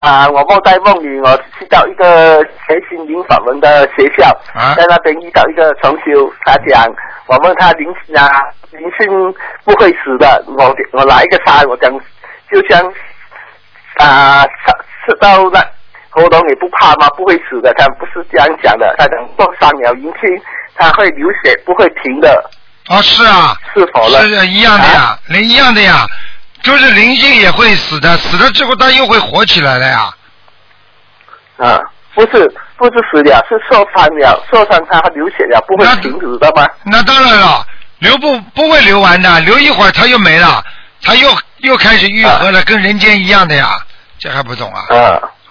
我梦在梦里，我去到一个学心灵法门的学校，在那边遇到一个重修，他讲，我问他灵性不会死的，我拿一个沙，我讲就像吃到那喉咙也不怕吗？不会死的，他不是这样讲的，他讲受伤了灵性，他会流血，不会停的。 是啊， 是否了？ 是一样的呀，一样的呀，就是灵性也会死的，死了之后他又会活起来的呀。 不是死了，是受伤了，受伤他流血了，不会停止的吗？ 那当然了，不会流完的，流一会儿他又没了，他又开始愈合了，跟人间一样的呀，这还不懂啊？